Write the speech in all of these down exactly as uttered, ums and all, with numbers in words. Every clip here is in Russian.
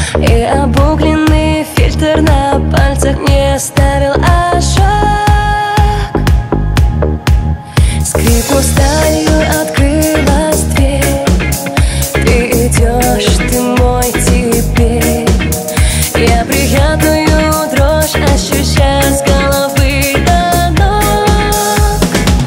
И обугленный фильтр на пальцах не оставил ошибок. Скрипнув сталью, открылась дверь. Ты идешь, ты мой теперь. Я приятную дрожь ощущаю с головы до ног.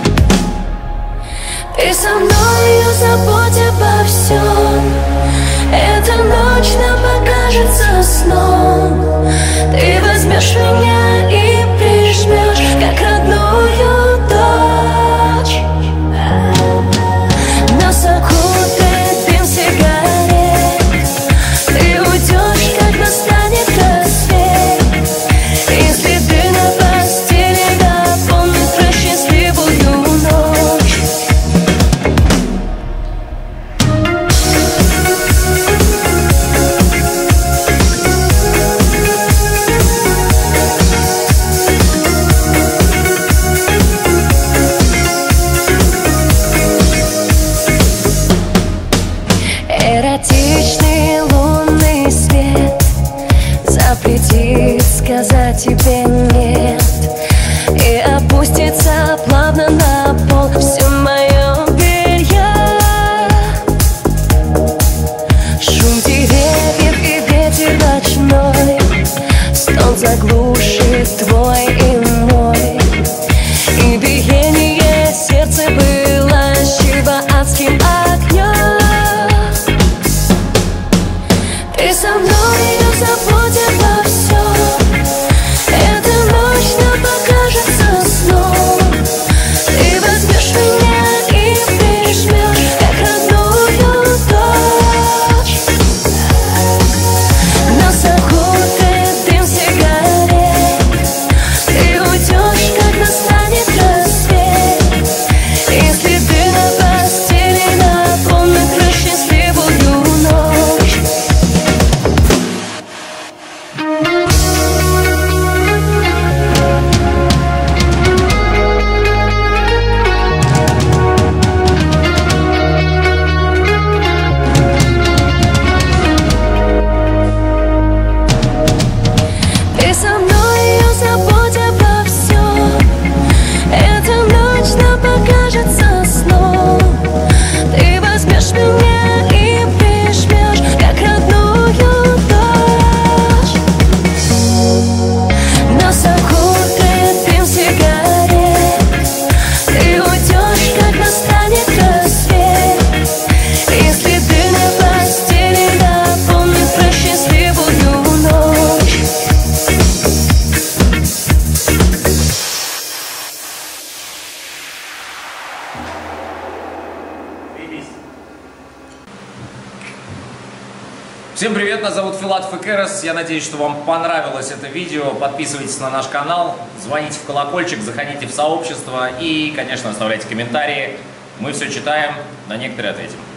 Ты со мною, забудь обо всем. Эта ночь нам покажется сном. Ты возьмешь меня и прижмешь, как родную дочь. Нас окутает дым сигарет. Ты уйдешь, как настанет рассвет. И следы на постели напомнят про счастливую ночь. Эротичный лунный свет запретит сказать тебе нет. И опустится плавно на пол все мое белье. Шум деревьев и ветер ночной, стон заглушит твой и мой. И биение сердца пылающего адским огнем. Ты со мною, забудь обо всем. Эта ночь нам покажется сном. Ты возьмешь меня и прижмешь, как родную дочь. Нас окутает дым сигарет. Ты уйдешь, как настанет рассвет. И следы на постели напомнят про счастливую ночь. Ты со мною, забудь обо всем. Эта ночь нам покажется сном. Ты возьмешь меня и прижмешь, как родную дочь. Нас окутает дым сигарет. Ты уйдешь, как настанет рассвет. И следы на постели напомнят про счастливую ночь. Всем привет, нас зовут Филатов и Керес. Я надеюсь, что вам понравилось это видео. Подписывайтесь на наш канал, звоните в колокольчик, заходите в сообщество и, конечно, оставляйте комментарии. Мы все читаем, на некоторые ответим.